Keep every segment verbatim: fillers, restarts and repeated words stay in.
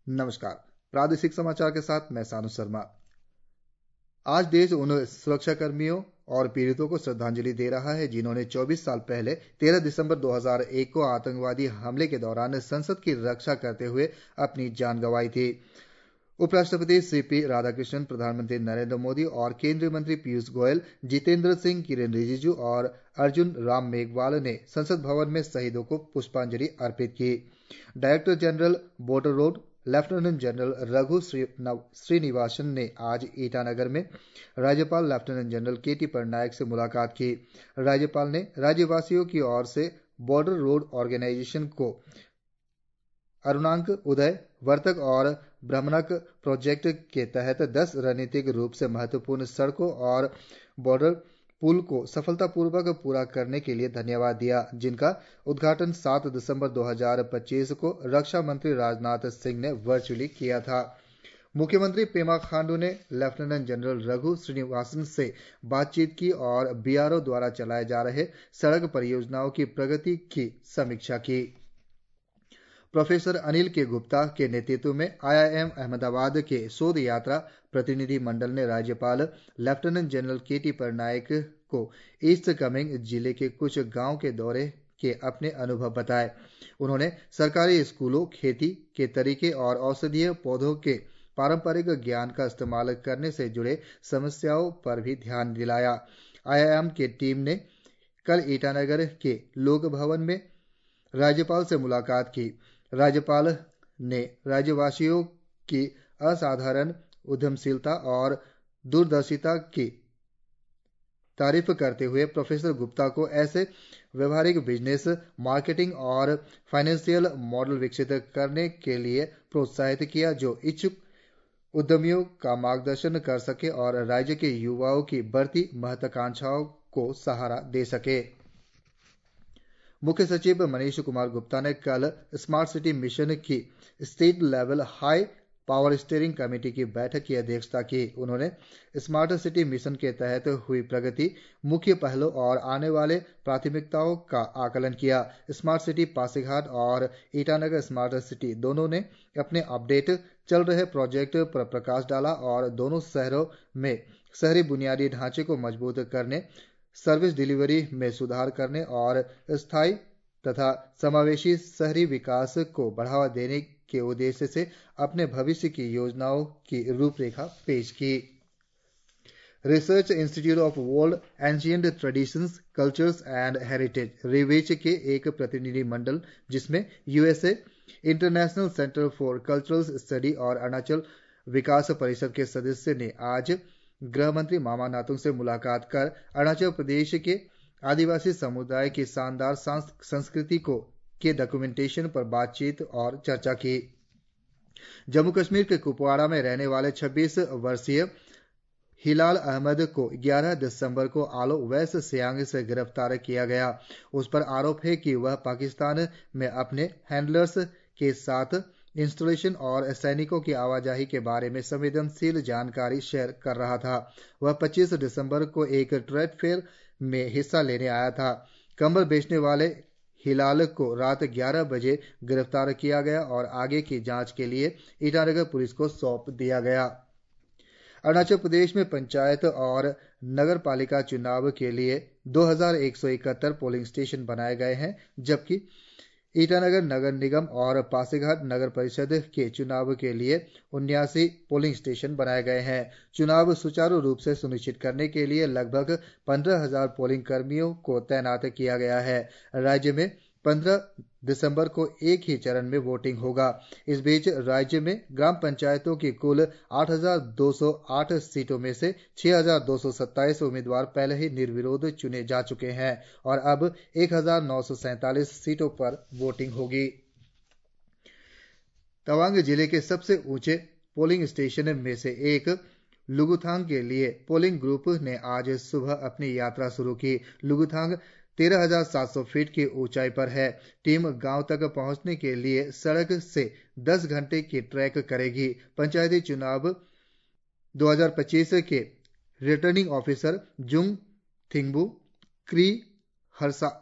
नमस्कार। प्रादेशिक समाचार के साथ मैं सानु शर्मा। आज देश उन सुरक्षाकर्मियों और पीड़ितों को श्रद्धांजलि दे रहा है जिन्होंने चौबीस साल पहले तेरह दिसंबर दो हज़ार एक को आतंकवादी हमले के दौरान संसद की रक्षा करते हुए अपनी जान गंवाई थी। उपराष्ट्रपति सी पी राधाकृष्णन, प्रधानमंत्री नरेंद्र मोदी और केंद्रीय मंत्री पीयूष गोयल, जितेंद्र सिंह, किरेन रिजिजू और अर्जुन राम मेघवाल ने संसद भवन में शहीदों को पुष्पांजलि अर्पित की। Director general border road lieutenant general Raghu Srinivasan ने आज ईटानगर में राज्यपाल lieutenant general K T Patnaik से मुलाकात की। राज्यपाल ने राज्यवासियों की ओर से बॉर्डर रोड ऑर्गेनाइजेशन को अरुणांक, उदय, वर्तक और ब्रह्मणक प्रोजेक्ट के तहत दस रणनीतिक रूप से महत्वपूर्ण सड़कों और बॉर्डर पुल को सफलतापूर्वक पूरा करने के लिए धन्यवाद दिया, जिनका उद्घाटन सात दिसंबर दो हज़ार पच्चीस को रक्षा मंत्री राजनाथ सिंह ने वर्चुअली किया था। मुख्यमंत्री पेमा खांडू ने लेफ्टिनेंट जनरल रघु श्रीनिवासन से बातचीत की और बी आर ओ द्वारा चलाए जा रहे सड़क परियोजनाओं की प्रगति की समीक्षा की। प्रोफेसर अनिल के गुप्ता के नेतृत्व में आई आई एम अहमदाबाद के शोध यात्रा प्रतिनिधि मंडल ने राज्यपाल lieutenant general K T Patnaik को ईस्ट कामेंग जिले के कुछ गांवों के दौरे के अपने अनुभव बताए। उन्होंने सरकारी स्कूलों, खेती के तरीके और औषधीय पौधों के पारंपरिक ज्ञान का इस्तेमाल करने से जुड़े समस्याओं पर भी ध्यान दिलाया। आई आई एम की टीम ने कल ईटानगर के लोक भवन में राज्यपाल से मुलाकात की। राज्यपाल ने राज्यवासियों की असाधारण उद्यमशीलता और दूरदर्शिता की तारीफ करते हुए प्रोफेसर गुप्ता को ऐसे व्यावहारिक बिजनेस, मार्केटिंग और फाइनेंशियल मॉडल विकसित करने के लिए प्रोत्साहित किया जो इच्छुक उद्यमियों का मार्गदर्शन कर सके और राज्य के युवाओं की बढ़ती महत्वाकांक्षाओं को सहारा दे सके। मुख्य सचिव मनीष कुमार गुप्ता ने कल स्मार्ट सिटी मिशन की state level high power steering committee की बैठक की अध्यक्षता की। उन्होंने स्मार्ट सिटी मिशन के तहत हुई प्रगति, मुख्य पहलों और आने वाले प्राथमिकताओं का आकलन किया। स्मार्ट सिटी पासीघाट और ईटानगर स्मार्ट सिटी दोनों ने अपने अपडेट चल रहे प्रोजेक्ट पर प्रकाश डाला और दोनों शहरों में शहरी बुनियादी ढांचे को मजबूत करने, सर्विस डिलीवरी में सुधार करने और स्थायी तथा समावेशी शहरी विकास को बढ़ावा देने के उद्देश्य से अपने भविष्य की योजनाओं की रूपरेखा पेश की। Research institute of world ancient traditions, cultures and heritage रिवेच के एक प्रतिनिधि मंडल जिसमें USA, international centre for cultural study और अरुणाचल विकास परिषद के सदस्य ने आज गृह मंत्री मामा नातुंग से मुलाकात कर अरुणाचल प्रदेश के आदिवासी समुदाय की शानदार संस्कृति को के डॉक्यूमेंटेशन पर बातचीत और चर्चा की। जम्मू कश्मीर के कुपवाड़ा में रहने वाले छब्बीस वर्षीय हिलाल अहमद को ग्यारह दिसंबर को आलो वेस्ट सियांग से गिरफ्तार किया गया। उस पर आरोप है कि वह पाकिस्तान में अपने हैंडलर्स के साथ इंस्टॉलेशन और सैनिकों की आवाजाही के बारे में संवेदनशील जानकारी शेयर कर रहा था। वह पच्चीस दिसंबर को एक ट्रेड फेयर में हिस्सा लेने आया था। कंबल बेचने वाले हिलाल को रात ग्यारह बजे गिरफ्तार किया गया और आगे की जांच के लिए ईटानगर पुलिस को सौंप दिया गया। अरुणाचल प्रदेश में पंचायत और नगर पालिका चुनाव के लिए दो हज़ार एक सौ इकहत्तर पोलिंग स्टेशन बनाए गए हैं, जबकि ईटानगर नगर निगम और पासीघाट नगर परिषद के चुनाव के लिए उन्यासी पोलिंग स्टेशन बनाए गए हैं। चुनाव सुचारू रूप से सुनिश्चित करने के लिए लगभग पंद्रह हजार पोलिंग कर्मियों को तैनात किया गया है। राज्य में पंद्रह दिसंबर को एक ही चरण में वोटिंग होगा। इस बीच राज्य में ग्राम पंचायतों की कुल आठ हज़ार दो सौ आठ सीटों में से छह हज़ार दो सौ सत्ताईस उम्मीदवार पहले ही निर्विरोध चुने जा चुके हैं और अब एक हज़ार नौ सौ सैंतालीस सीटों पर वोटिंग होगी। तवांग जिले के सबसे ऊंचे पोलिंग स्टेशन में से एक लुगुथांग के लिए पोलिंग ग्रुप ने आज सुबह अपनी यात्रा शुरू की। लुगुथांग तेरह हज़ार सात सौ फीट की ऊंचाई पर है। टीम गांव तक पहुंचने के लिए सड़क से दस घंटे की ट्रैक करेगी। पंचायती चुनाव दो हज़ार पच्चीस के रिटर्निंग ऑफिसर जुंग थिंगबू क्री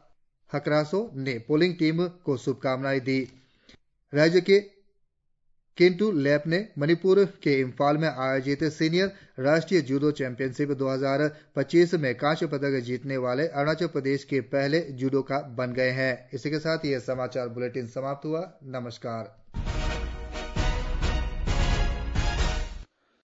हकरासो ने पोलिंग टीम को शुभकामनाएं दी। राज्य के किंटू लेप ने मणिपुर के इम्फाल में आयोजित सीनियर राष्ट्रीय जूडो चैंपियनशिप दो हजार पच्चीस में कांस्य पदक जीतने वाले अरुणाचल प्रदेश के पहले जूडोका बन गए हैं। इसी के साथ ये समाचार बुलेटिन समाप्त हुआ। नमस्कार।